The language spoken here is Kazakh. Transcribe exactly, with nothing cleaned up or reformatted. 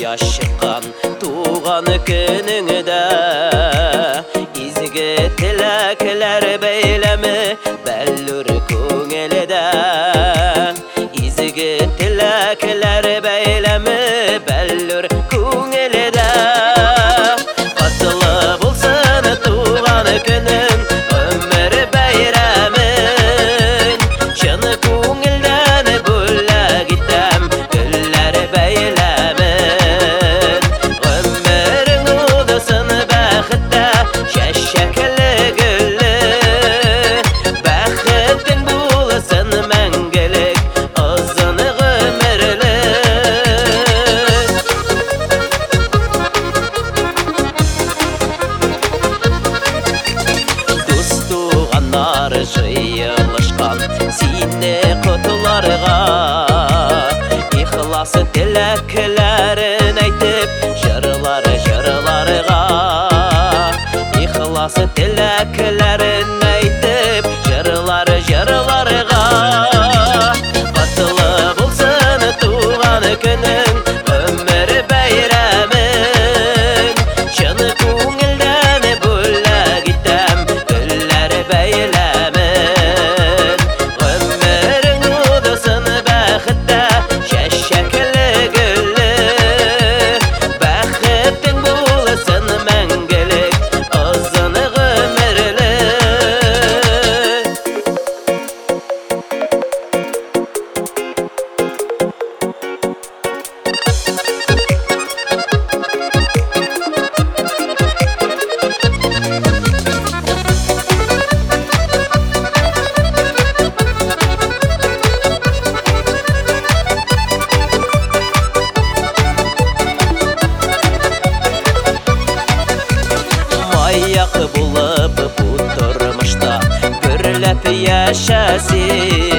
кояш чыккан туган күнүңдө изге тилеклер бейлеми бәллүр көңелдө изге тилеклер бейлеми бәллүр көңелдө катлы булсын туган күнүң өмүр байрамың чын көңелден бүлөк итем гүллөр бәйләмен өмүрүң удусын бәхетте чәчәкле гүлле бәхетең булсын мәңгелек озын гөмүрле дус туганнар жыйылышкан сине кутларга ихлас тилеклерин айтып жырлар жырларга ихлас тилеклерин айтып жырлар жырларга катлы булсын туган күнүң өмүр байрамың чын көңелден бүлөк итем гүллөр бәйләмен өмүрүң удусын бәхетте чәчәкле гүлле бәхетең булсын мәңгелек озын гөмүрле маяк булып бу тормышта гөрләп яшәсин